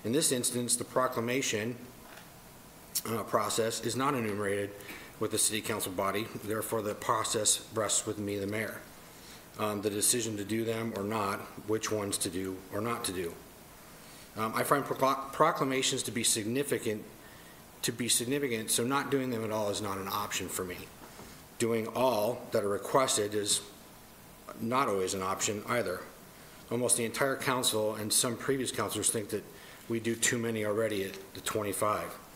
In this instance, the proclamation process is not enumerated with the city council body, therefore the process rests with me, the mayor. The decision to do them or not, which ones to do or not to do. I find proclamations to be significant, so not doing them at all is not an option for me. Doing all that are requested is not always an option either. Almost the entire council and some previous councilors think that we do too many already at the 25.